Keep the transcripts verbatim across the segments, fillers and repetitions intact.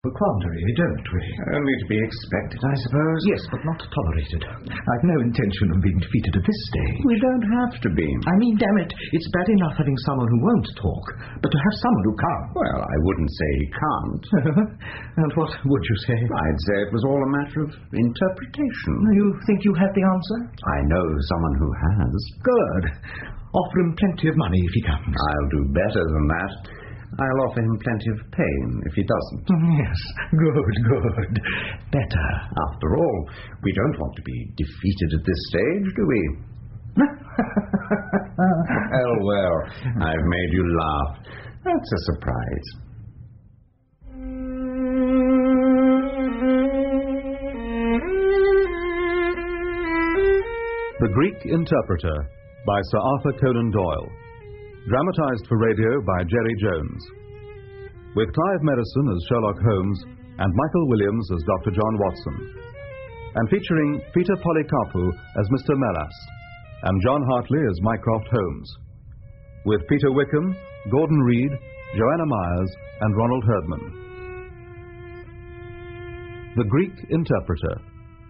the quandary, don't we? Only to be expected, I suppose. Yes, but not tolerated. I've no intention of being defeated at this stage. We don't have to be. I mean, damn it, it's bad enough having someone who won't talk, but to have someone who can't. Well, I wouldn't say he can't. And what would you say? I'd say it was all a matter of interpretation. You think you have the answer? I know someone who has. Good. Offer him plenty of money if he comes. I'll do better than that. I'll offer him plenty of pain if he doesn't. Yes, good, good. Better. After all, we don't want to be defeated at this stage, do we? Oh, well, I've made you laugh. That's a surprise. The Greek Interpreter by Sir Arthur Conan Doyle. Dramatized for radio by Jerry Jones. With Clive Merrison as Sherlock Holmes and Michael Williams as Doctor John Watson. And featuring Peter Polycarpou as Mister Melas and John Hartley as Mycroft Holmes. With Peter Wickham, Gordon Reed, Joanna Myers and Ronald Herdman. The Greek Interpreter.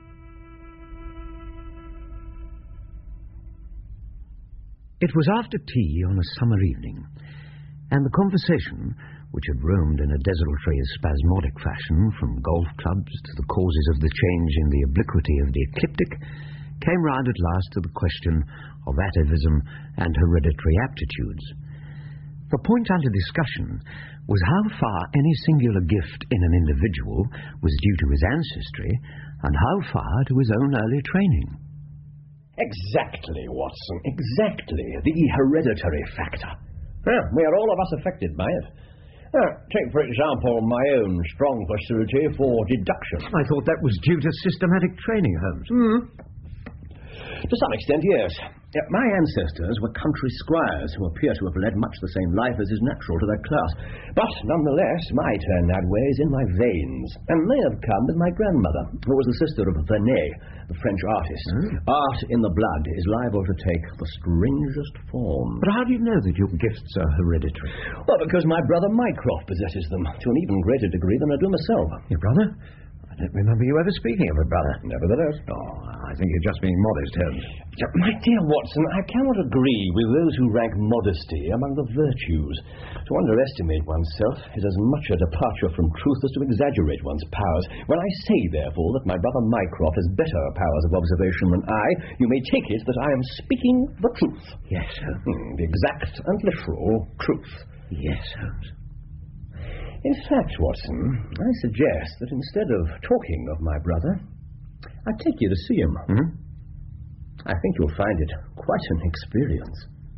It was after tea on a summer evening, and the conversation, which had roamed in a desultory spasmodic fashion from golf clubs to the causes of the change in the obliquity of the ecliptic, came round at last to the question of atavism and hereditary aptitudes. The point under discussion was how far any singular gift in an individual was due to his ancestry and how far to his own early training. Exactly, Watson, exactly. The hereditary factor. Well, we are all of us affected by it. Uh, take, for example, my own strong facility for deduction. I thought that was due to systematic training, Holmes. Hmm. To some extent, yes. Uh, my ancestors were country squires who appear to have led much the same life as is natural to their class. But, nonetheless, my turn that way is in my veins, and may have come with my grandmother, who was the sister of Vernet, the French artist. Mm. Art in the blood is liable to take the strangest form. But how do you know that your gifts are hereditary? Well, because my brother Mycroft possesses them, to an even greater degree than I do myself. Your brother? I don't remember you ever speaking of a brother. Nevertheless. Oh, I think you're just being modest, Holmes. My dear Watson, I cannot agree with those who rank modesty among the virtues. To underestimate oneself is as much a departure from truth as to exaggerate one's powers. When I say, therefore, that my brother Mycroft has better powers of observation than I, you may take it that I am speaking the truth. Yes, Holmes. Hmm, the exact and literal truth. Yes, Holmes. In fact, Watson, I suggest that instead of talking of my brother, I take you to see him. Hmm? I think you'll find it quite an experience.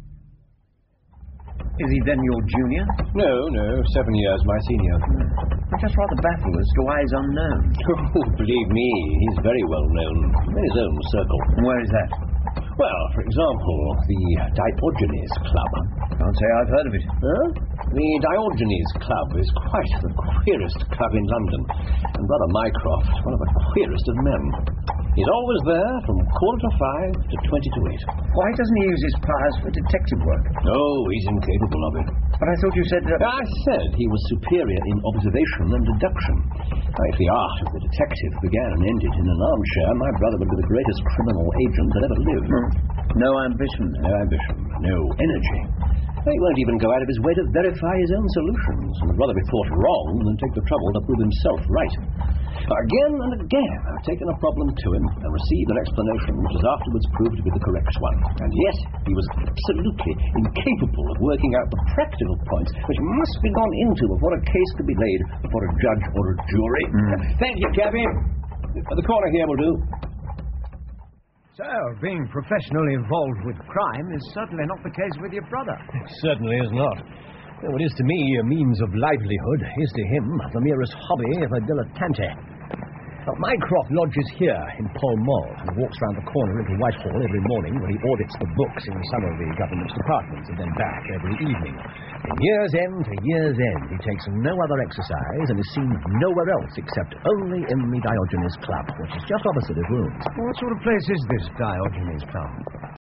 Is he then your junior? No, no, seven years my senior. I'm just rather baffled as to why he's unknown. Oh, believe me, he's very well known in his own circle. And where is that? Well, for example, the Diogenes Club. Can't say I've heard of it. Huh? The Diogenes Club is quite the queerest club in London, and Brother Mycroft, one of the queerest of men. He's always there from quarter to five to twenty to eight. Why doesn't he use his powers for detective work? No, he's incapable of it. But I thought you said that... I said he was superior in observation and deduction. Now, if the art of the detective began and ended in an armchair, my brother would be the greatest criminal agent that ever lived. Hmm. No ambition. No ambition. No energy. He won't even go out of his way to verify his own solutions, and would rather be thought wrong than take the trouble to prove himself right. Again and again, I've taken a problem to him and received an explanation which has afterwards proved to be the correct one. And yet, he was absolutely incapable of working out the practical points which must be gone into before a case could be laid before a judge or a jury. Mm. Thank you, Cabby. The corner here will do. So, being professionally involved with crime is certainly not the case with your brother. It certainly is not. What is to me a means of livelihood is to him the merest hobby of a dilettante. Now, Mycroft lodges here in Pall Mall and walks round the corner into Whitehall every morning where he audits the books in some of the government's departments and then back every evening. From year's end to year's end, he takes no other exercise and is seen nowhere else except only in the Diogenes Club, which is just opposite his rooms. What sort of place is this Diogenes Club?